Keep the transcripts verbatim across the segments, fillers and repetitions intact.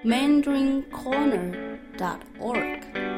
mandarin corner dot org。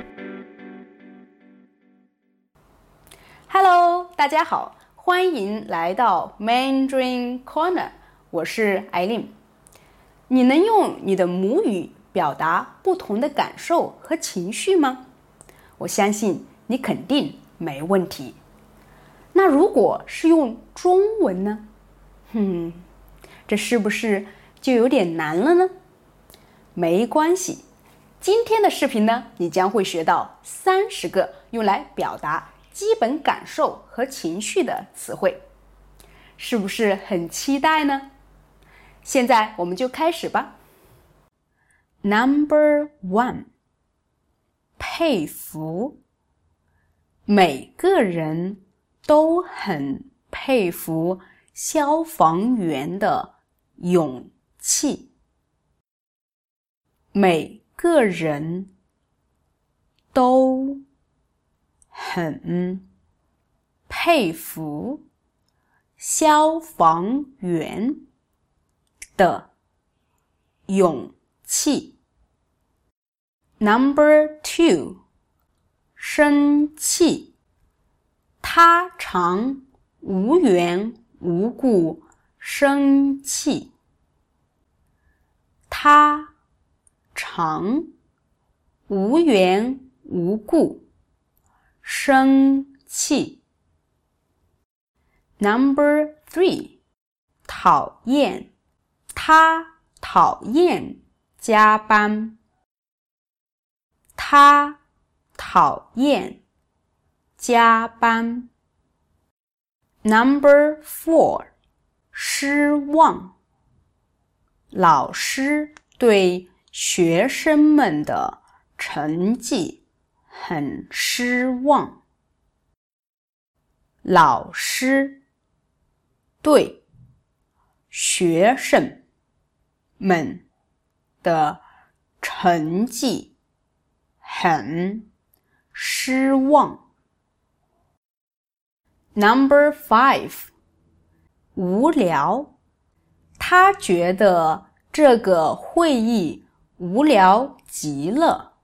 Hello， 大家好，欢迎来到 Mandarin Corner， 我是艾琳。你能用你的母语表达不同的感受和情绪吗？我相信你肯定没问题。那如果是用中文呢？哼，这是不是就有点难了呢？没关系，今天的视频呢，你将会学到三十个用来表达基本感受和情绪的词汇，是不是很期待呢？现在我们就开始吧。Number one， 佩服。每个人都很佩服消防员的勇气。每个人都很佩服消防员的勇气。Number two， 生气。他常无缘无故生气。他常无缘无故生气。Number three， 讨厌。他讨厌加班。他讨厌加班。Number four， 失望。老师对学生们的成绩很失望。老师对学生们的成绩很失望。Number five， 无聊。他觉得这个会议无聊极了。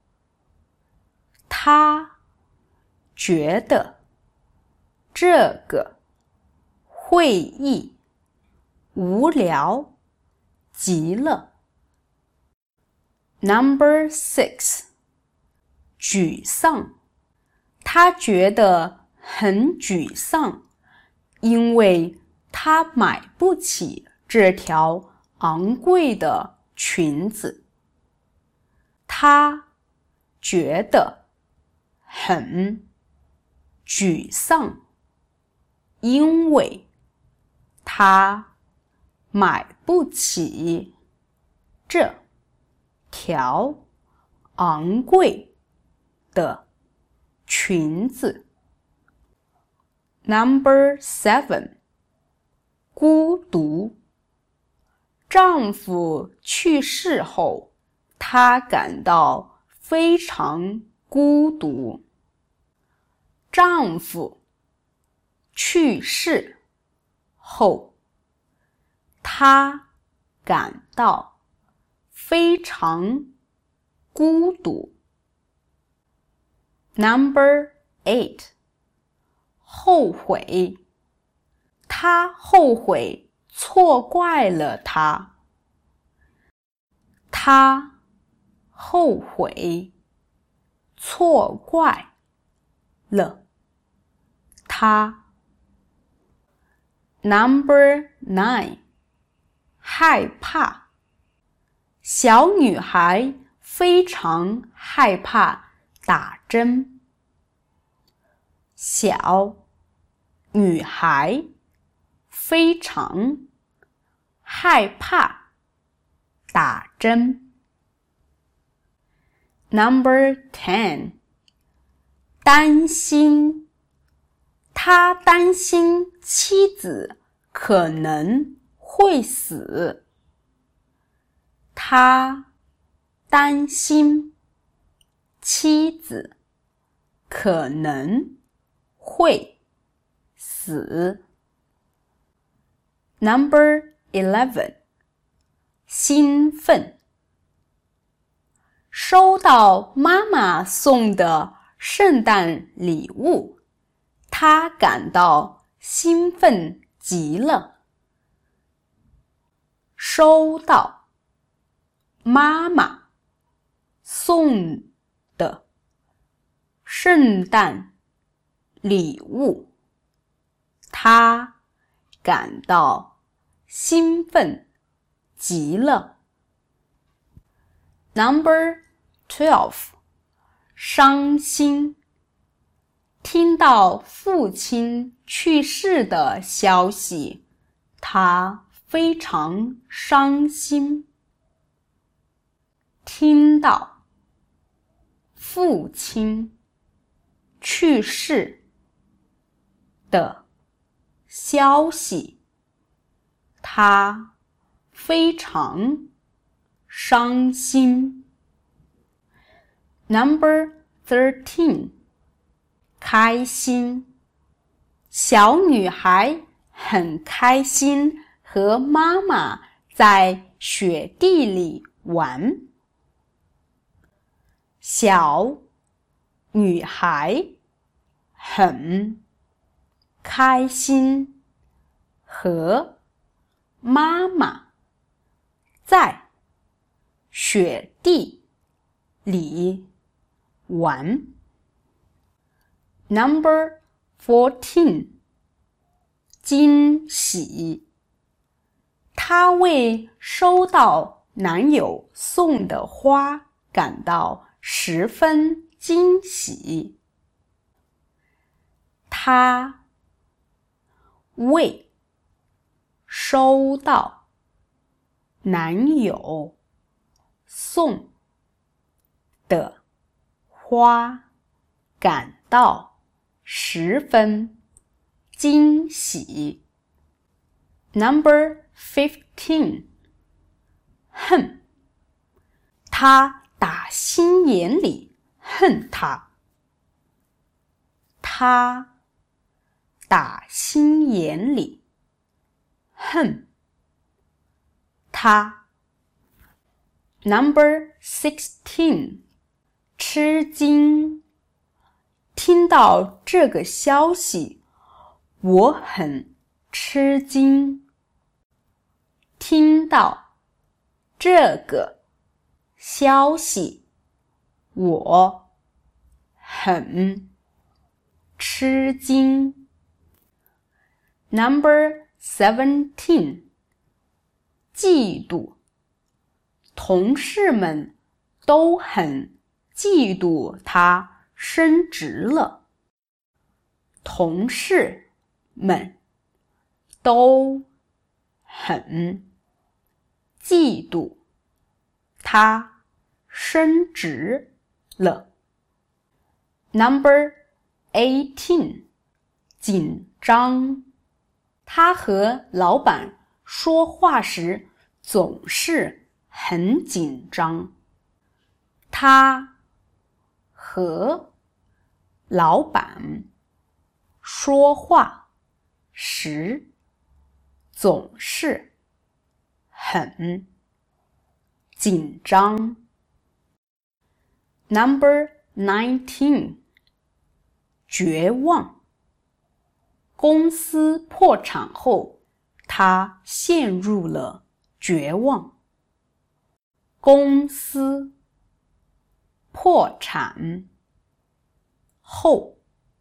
他觉得这个会议无聊极了。Number six， 沮丧。他觉得很沮丧，因为他买不起这条昂贵的裙子。他觉得很沮丧，因为他买不起这条昂贵的裙子。Number seven， 孤独。丈夫去世后，她感到非常孤独。丈夫去世后，她感到非常孤独。Number eight， 后悔。她后悔错怪了他。他后悔错怪了他。Number nine， 害怕。小女孩非常害怕打针。小女孩非常害怕打针。Number ten， 担心。他担心妻子可能会死。他担心妻子可能会死。Number eleven， 兴奋。 收到妈妈送的圣诞礼物，他感到兴奋极了。收到妈妈送的圣诞礼物，他感到兴奋极了。Number twelve， 伤心。听到父亲去世的消息，他非常伤心。听到父亲去世的消息，他非常伤心。Number thirteen， 开心。小女孩很开心和妈妈在雪地里玩。小女孩很开心和妈妈在雪地里玩。Number fourteen， 惊喜。她为收到男友送的花感到十分惊喜。她为收到男友送的花感到十分惊喜。Number fifteen， 恨。他打心眼里恨他。他打心眼里恨他。Number sixteen， 吃惊。听到这个消息，我很吃惊。听到这个消息，我很吃惊。Number seventeen， 嫉妒。同事们都很嫉妒他升职了。同事们都很嫉妒他升职了。Number eighteen， 紧张。他和老板说话时总是很紧张。他和老板说话时总是很紧张。Number nineteen， 绝望。公司破产后，他陷入了绝望。公司破产后，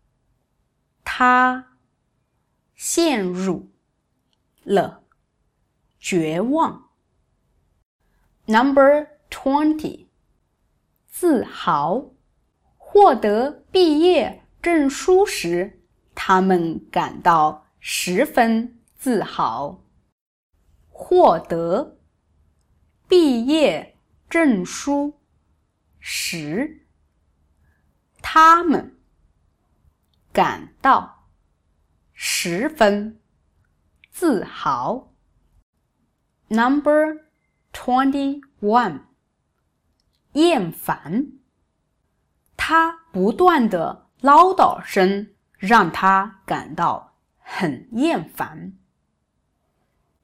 他陷入了绝望。Number twenty， 自豪。获得毕业证书时，他们感到十分自豪。获得毕业证书时，他们感到十分自豪。Number twenty-one， 厌烦。他不断的唠叨声让他感到很厌烦。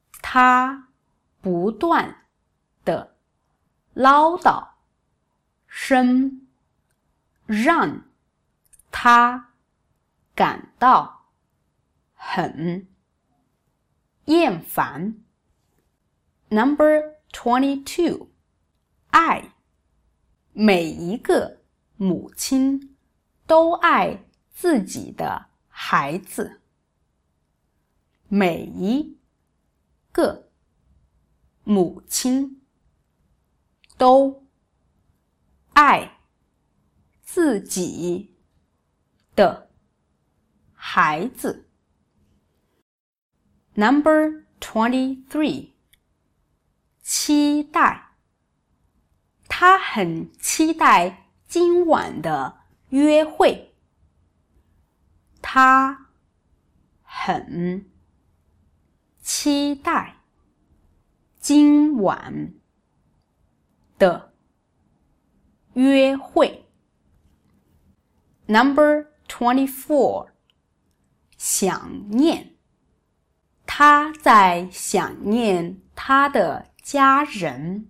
他不断的唠叨生让他感到很厌烦。Number twenty-two. 爱，每一个母亲都爱自己的孩子。每一个母亲都爱自己的孩子。Number twenty-three. 期待，他很期待今晚的约会。他很期待今晚的约会。Number twenty-four. 想念，他在想念他的家人。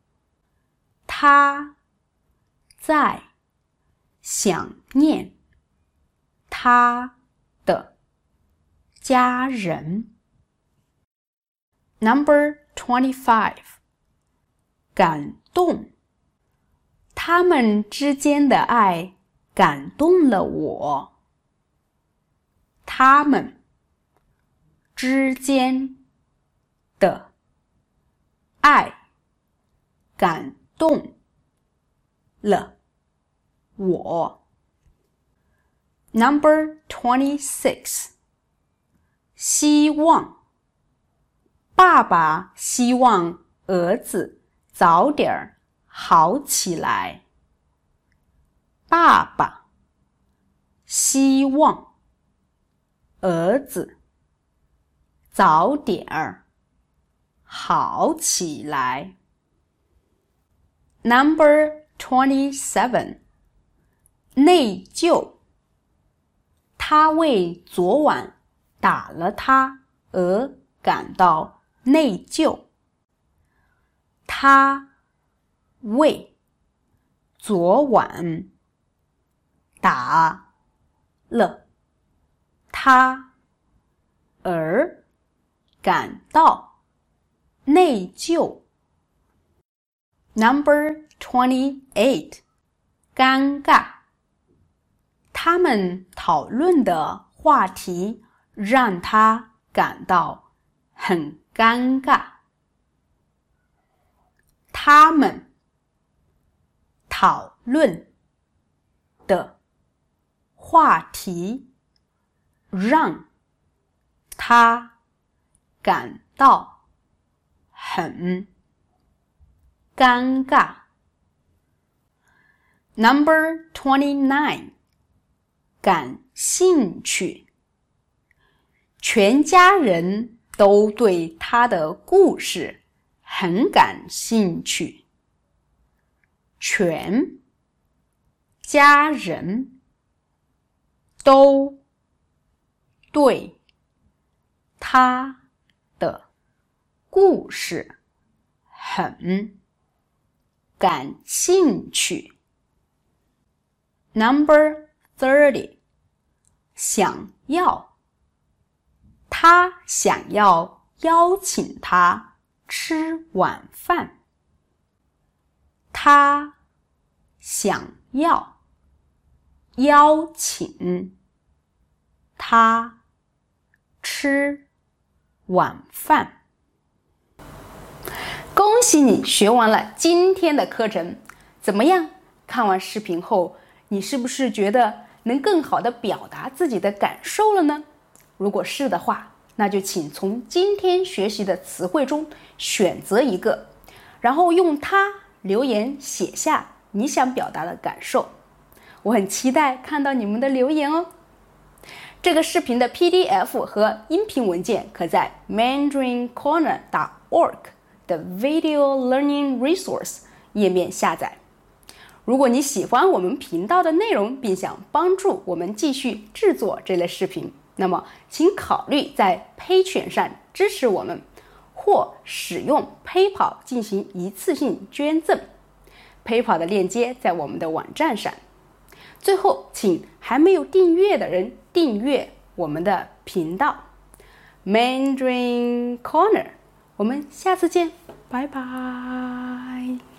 他在想念他的家人。Number twenty-five. 感动，他们之间的爱感动了我。他们之间的爱感动了我。Number twenty-six. 希望，爸爸希望儿子早点好起来。爸爸希望儿子早点好起来。Number twenty-seven. 内疚，他为昨晚打了他而感到内疚。他为昨晚打了他而感到内疚。Number twenty-eight. 尴尬，他们讨论的话题让他感到很尴尬。他们讨论的话题让他感到很尴尬。Number twenty-nine. 感兴趣，全家人都对他的故事很感兴趣。全家人都对他的故事很感兴趣。Number thirty. 想要，他想要邀请他吃晚饭。他想要邀请他吃晚饭。恭喜你学完了今天的课程，怎么样？看完视频后，你是不是觉得能更好地表达自己的感受了呢？如果是的话，那就请从今天学习的词汇中选择一个，然后用它留言写下你想表达的感受。我很期待看到你们的留言哦。这个视频的 P D F 和音频文件可在 mandarin corner dot org 的 Video Learning Resource 页面下载。如果你喜欢我们频道的内容，并想帮助我们继续制作这类视频，那么请考虑在 Patreon 上支持我们，或使用 PayPal 进行一次性捐赠。 PayPal 的链接在我们的网站上。最后，请还没有订阅的人订阅我们的频道 Mandarin Corner。我们下次见，拜拜。